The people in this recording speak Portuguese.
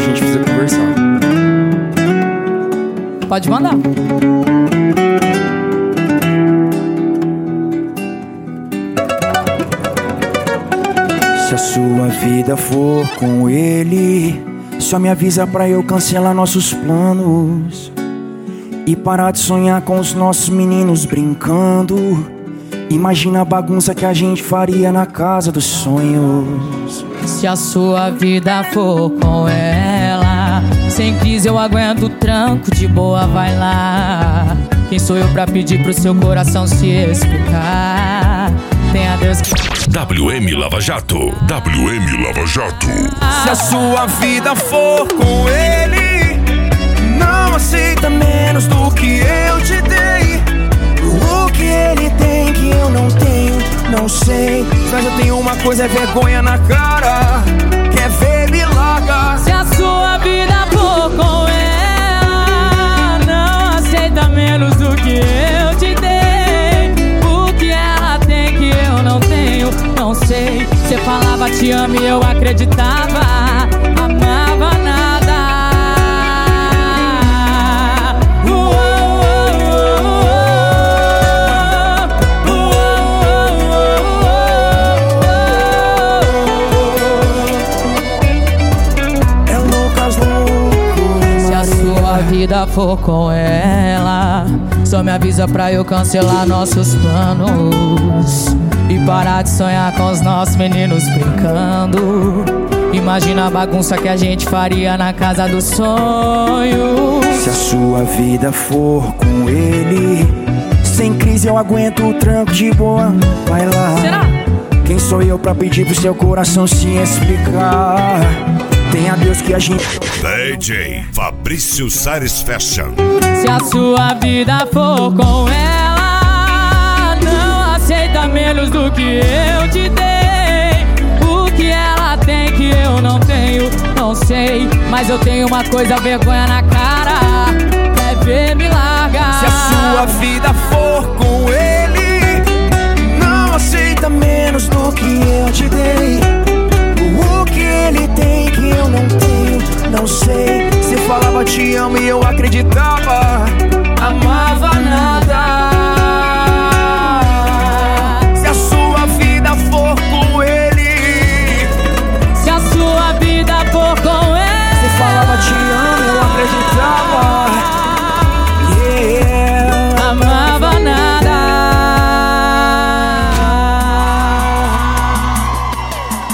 gente precisa conversar. Pode mandar. Se a sua vida for com ele, só me avisa pra eu cancelar nossos planos e parar de sonhar com os nossos meninos brincando. Imagina a bagunça que a gente faria na casa dos sonhos. Se a sua vida for com ela, sem crise eu aguento o tranco, de boa vai lá. Quem sou eu pra pedir pro seu coração se explicar? Tem a Deus que... WM Lava Jato. WM Lava Jato. Se a sua vida for com ele, não aceita menos do que eu te dei. O que ele tem que eu não tenho, não sei. Mas eu tenho uma coisa, é vergonha na cara. Quer ver, me larga. Se a sua vida for com ela, não aceita menos do que eu te dei. O que ela tem que eu não tenho, não sei. Você falava te amo e eu acreditava, amava nada. Vida for com ela, só me avisa pra eu cancelar nossos planos e parar de sonhar com os nossos meninos brincando. Imagina a bagunça que a gente faria na casa dos sonhos. Se a sua vida for com ele, sem crise eu aguento o tranco, de boa vai lá. Será? Quem sou eu pra pedir pro seu coração se explicar? Tem a Deus que a gente... DJ Fabrício Sares Fashion. Se a sua vida for com ela, não aceita menos do que eu te dei. O que ela tem que eu não tenho, não sei. Mas eu tenho uma coisa, vergonha na cara. Quer ver, me larga. Se a sua vida for com ele, não aceita menos do que eu te dei. O que ele tem que eu não tenho, não sei. Você falava te amo e eu acreditava,